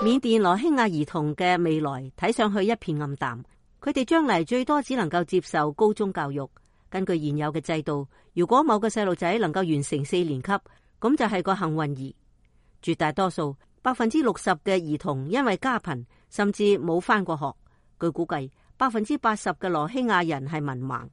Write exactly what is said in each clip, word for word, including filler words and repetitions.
緬甸羅興亞兒童嘅未來睇上去一片暗淡，佢哋將嚟最多只能夠接受高中教育。根據現有嘅制度，如果某個細路仔能夠完成四年級，咁就係個幸運兒。絕大多數百分之六十嘅兒童因為家貧，甚至冇返過學。據估計，百分之八十嘅羅興亞人係文盲。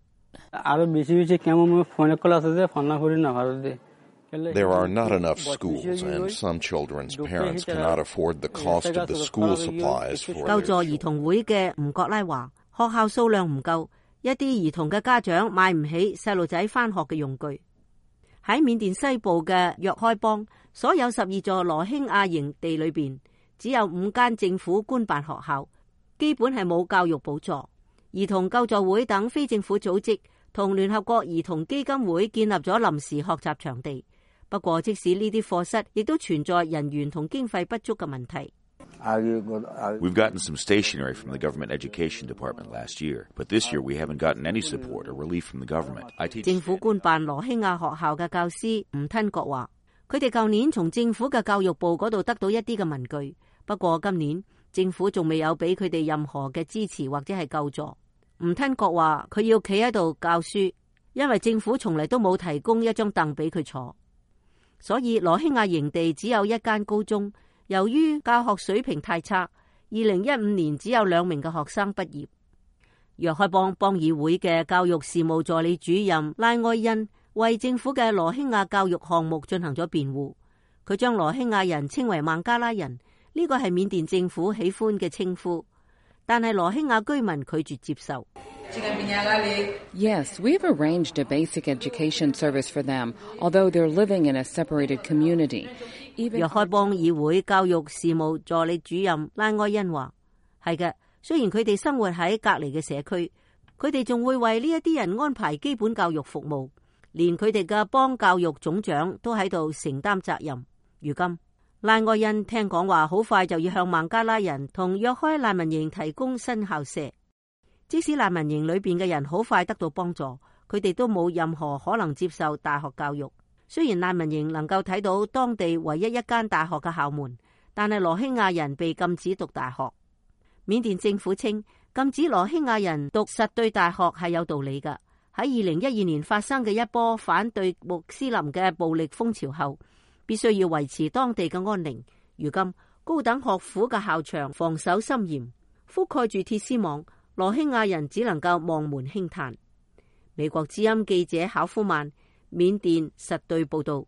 There are not enough schools, and some children's parents cannot afford the cost of the school supplies for their children. 救助兒童會嘅吳國拉話，學校數量唔夠，一啲兒童嘅家長買唔起細路仔返學嘅用具。喺緬甸西部嘅若開邦，所有十二座羅興亞營地裏邊，只有五間政府官辦學校，基本係冇教育補助。兒童救助會等非政府組織同聯合國兒童基金會建立咗臨時學習場地。不過，即使呢啲課室，亦都存在人員同經費不足嘅問題。 We've gotten some stationery from the government education department last year, but this year we haven't gotten any support or relief from the government. 政府官辦羅興亞學校嘅教師吳吞國話，佢哋舊年從政府嘅教育部嗰度得到一啲嘅文具，不過今年政府仲未有俾佢哋任何嘅支持或者係救助。吳吞國話，佢要企喺度教書，因為政府從嚟都冇提供一張凳俾佢坐。所以羅興亞營地只有一間高中，由於教學水平太差，二零一五年只有兩名嘅學生畢業。若開邦邦議會嘅教育事務助理主任拉埃恩為政府嘅羅興亞教育項目進行咗辯護，佢將羅興亞人稱為孟加拉人，呢個係緬甸政府喜歡嘅稱呼，但係羅興亞居民拒絕接受。 Yes, we've arranged a basic education service for them, although they're living in a separated community. 若開邦議會教育事務助理主任拉埃恩話：係嘅，雖然佢哋生活喺隔離嘅社區，佢哋仲會為呢一啲人安排基本教育服務，連佢哋嘅邦教育總長都喺度承擔責任。如今，拉埃恩聽講話好快就要向孟加拉人同若開難民營提供新校舍。即使難民營裏邊嘅人好快得到幫助，佢哋都冇任何可能接受大學教育。雖然難民營能夠睇到當地唯一一間大學嘅校門，但係羅興亞人被禁止讀大學。緬甸政府稱禁止羅興亞人讀實對大學係有道理㗎。喺二零一二年發生嘅一波反對穆斯林嘅暴力風潮後，必須要維持當地嘅安寧。如今高等學府嘅校場防守森嚴，覆蓋住鐵絲網。羅興亞人只能夠望門輕嘆。美國之音記者考夫曼，緬甸實對報道。